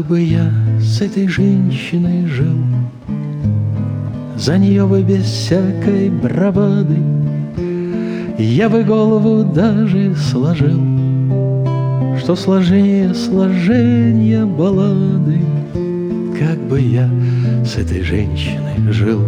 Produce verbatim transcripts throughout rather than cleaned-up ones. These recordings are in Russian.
бы я с этой женщиной жил, за нее бы без всякой бравады я бы голову даже сложил, что сложнее сложения баллады. Как бы я с этой женщиной жил.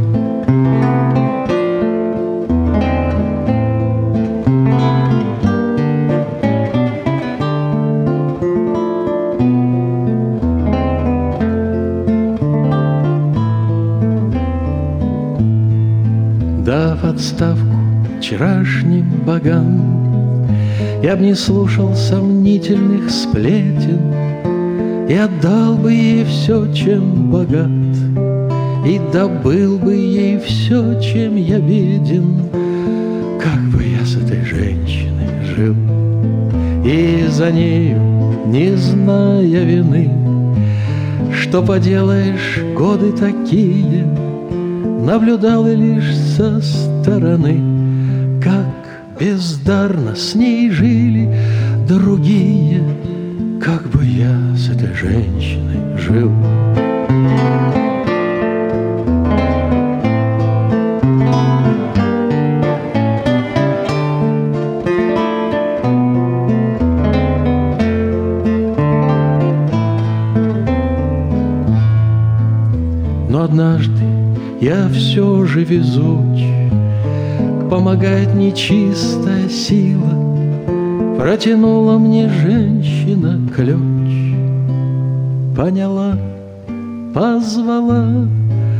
Дав отставку вчерашним богам, я б не слушал сомнительных сплетен и отдал бы ей все, чем богат, и добыл бы ей все, чем я беден. Как бы я с этой женщиной жил, и за нею, не зная вины, что поделаешь, годы такие, наблюдал и лишь со стороны, как бездарно с ней жили другие. Как бы я с этой женщиной жил. Но однажды я все же везуч, помогает нечистая сила, протянула мне женщина ключ, поняла, позвала,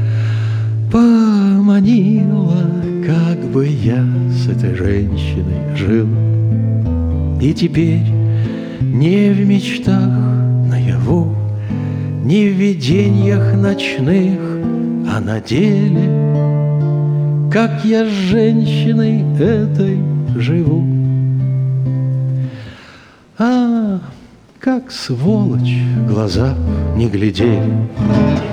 поманила. Как бы я с этой женщиной жил. И теперь не в мечтах наяву, не в видениях ночных, а на деле, как я с женщиной этой живу. А, как сволочь, глаза не глядели.